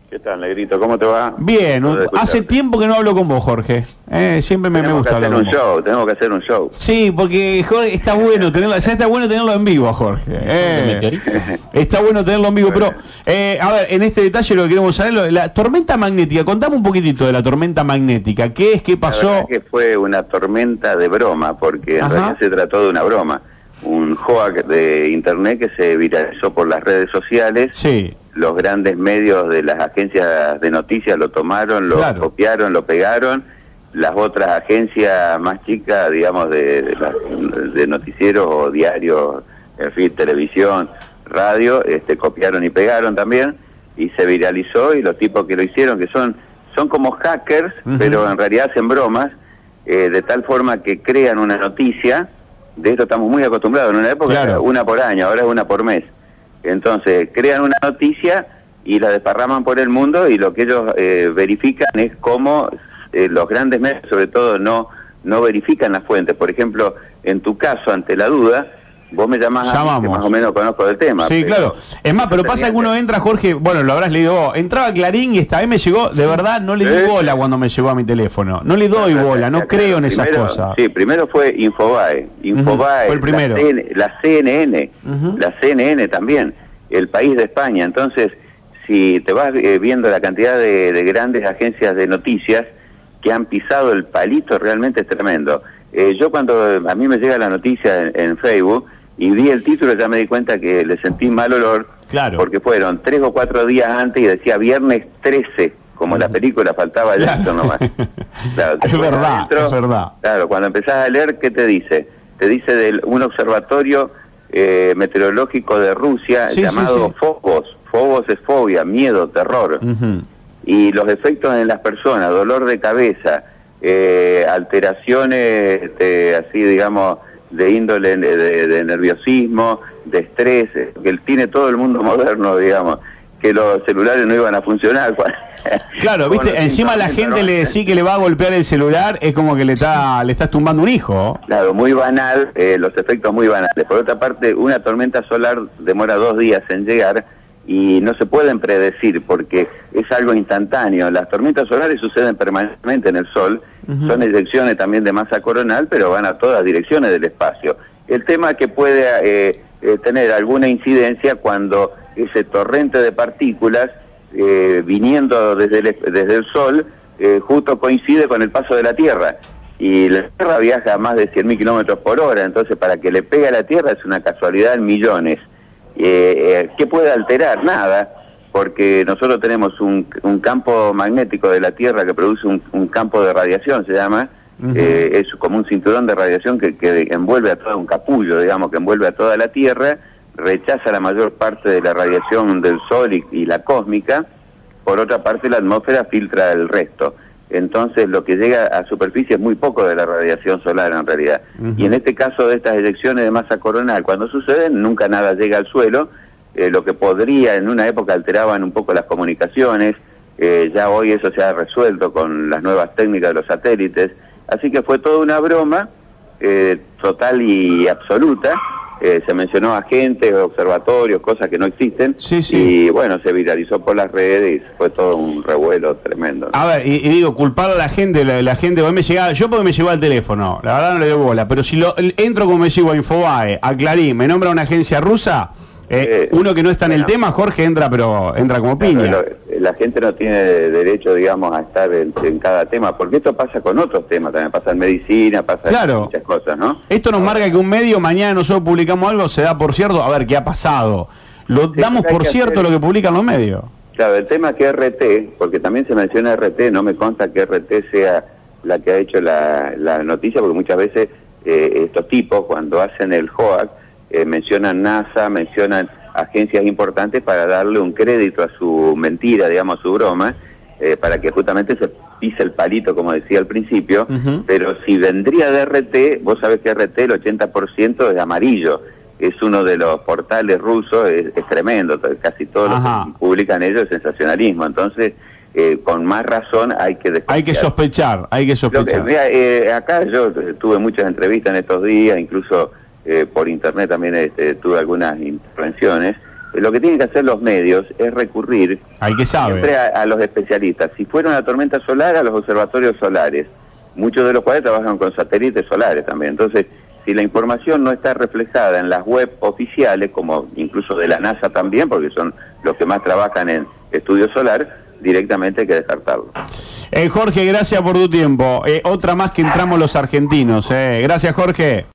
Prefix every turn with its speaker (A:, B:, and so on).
A: ¿Qué tal, Negrito? ¿Cómo te va?
B: Bien, hace tiempo que no hablo con vos, Jorge. Siempre me gusta hablar con vos.
A: Tenemos que hacer un show.
B: Sí, porque Jorge, está bueno tenerlo, ya está bueno tenerlo en vivo, Jorge. Está bueno tenerlo en vivo, pero a ver, en este detalle lo que queremos saber, la tormenta magnética, contame un poquitito de la tormenta magnética. ¿Qué es? ¿Qué pasó?
A: La verdad que fue una tormenta de broma, porque en realidad se trató de una broma. Un hoax de internet que se viralizó por las redes sociales.
B: Sí.
A: Los grandes medios de las agencias de noticias lo tomaron, lo copiaron, lo pegaron. Las otras agencias más chicas, digamos, de noticieros o diarios, en fin, televisión, radio, copiaron y pegaron también, y se viralizó, y los tipos que lo hicieron, que son como hackers, pero en realidad hacen bromas, de tal forma que crean una noticia. De esto estamos muy acostumbrados, en una época era una por año, ahora es una por mes. Entonces, crean una noticia y la desparraman por el mundo, y lo que ellos verifican es cómo los grandes medios, sobre todo, no verifican las fuentes. Por ejemplo, en tu caso, ante la duda, vos me llamás a mí, que más o menos conozco del tema.
B: Sí, claro. Es más, pero pasa que uno entra, Jorge, bueno, lo habrás leído vos, entraba Clarín y esta vez me llegó, de verdad, no le di bola cuando me llegó a mi teléfono. No le doy bola, no creo en esas cosas.
A: Sí, primero fue Infobae. Infobae,
B: fue el primero.
A: La CNN, la CNN también, El País de España. Entonces, si te vas viendo la cantidad de grandes agencias de noticias que han pisado el palito, realmente es tremendo. Yo cuando a mí me llega la noticia en Facebook y vi el título, ya me di cuenta que le sentí mal olor, porque fueron 3 o 4 días antes y decía viernes 13, como la película, faltaba esto nomás. Claro,
B: es verdad, es verdad.
A: Claro, cuando empezás a leer, ¿qué te dice? Te dice de un observatorio meteorológico de Rusia llamado Phobos. Phobos es fobia, miedo, terror. Y los efectos en las personas, dolor de cabeza, alteraciones así, digamos, de índole de nerviosismo, de estrés, que tiene todo el mundo moderno, digamos, que los celulares no iban a funcionar.
B: Claro, viste, encima la gente le decís que le va a golpear el celular, es como que le estás tumbando un hijo.
A: Claro, muy banal, los efectos muy banales. Por otra parte, una tormenta solar demora 2 días en llegar y no se pueden predecir porque es algo instantáneo. Las tormentas solares suceden permanentemente en el Sol, son eyecciones también de masa coronal, pero van a todas direcciones del espacio. El tema es que puede tener alguna incidencia cuando ese torrente de partículas viniendo desde el Sol justo coincide con el paso de la Tierra. Y la Tierra viaja a más de 100.000 kilómetros por hora, entonces para que le pegue a la Tierra es una casualidad en millones. ¿Qué puede alterar? Nada, porque nosotros tenemos un campo magnético de la Tierra que produce un campo de radiación, se llama, es como un cinturón de radiación que envuelve a todo un capullo, digamos, que envuelve a toda la Tierra, rechaza la mayor parte de la radiación del Sol y la cósmica. Por otra parte, la atmósfera filtra el resto. Entonces, lo que llega a superficie es muy poco de la radiación solar, en realidad. Y en este caso de estas eyecciones de masa coronal, cuando suceden, nunca nada llega al suelo. Lo que podría, en una época alteraban un poco las comunicaciones, ya hoy eso se ha resuelto con las nuevas técnicas de los satélites. Así que fue toda una broma, total y absoluta. Se mencionó agentes, observatorios, cosas que no existen, y bueno, se viralizó por las redes y fue todo un revuelo tremendo, ¿no?
B: A ver, y digo, culpar a la gente, hoy me llegaba, yo porque me llegó al teléfono, la verdad no le doy bola, pero si entro como me sigo a Infobae, a Clarín, me nombra una agencia rusa, uno que no está en el tema, Jorge, entra como piña.
A: La gente no tiene derecho, digamos, a estar en cada tema, porque esto pasa con otros temas, también pasa en medicina, pasa en muchas cosas, ¿no?
B: Esto nos marca que un medio, mañana nosotros publicamos algo, se da por cierto, a ver qué ha pasado. Damos por cierto lo que publican los medios.
A: Claro, el tema es que RT, porque también se menciona RT, no me consta que RT sea la que ha hecho la noticia, porque muchas veces estos tipos, cuando hacen el hoax, mencionan NASA, mencionan agencias importantes para darle un crédito a su mentira, digamos, a su broma, para que justamente se pise el palito, como decía al principio. Pero si vendría de RT, vos sabés que RT el 80% es amarillo, es uno de los portales rusos, es tremendo, casi todo lo que publican ellos es sensacionalismo. Entonces, con más razón hay que desconfiar.
B: Hay que sospechar.
A: Acá yo tuve muchas entrevistas en estos días, incluso por internet también tuve algunas intervenciones. lo que tienen que hacer los medios es recurrir siempre a los especialistas. Si fuera una tormenta solar, a los observatorios solares, muchos de los cuales trabajan con satélites solares también. Entonces, si la información no está reflejada en las web oficiales, como incluso de la NASA también, porque son los que más trabajan en estudio solar, directamente hay que descartarlo.
B: Jorge, gracias por tu tiempo. Otra más que entramos los argentinos. Gracias, Jorge.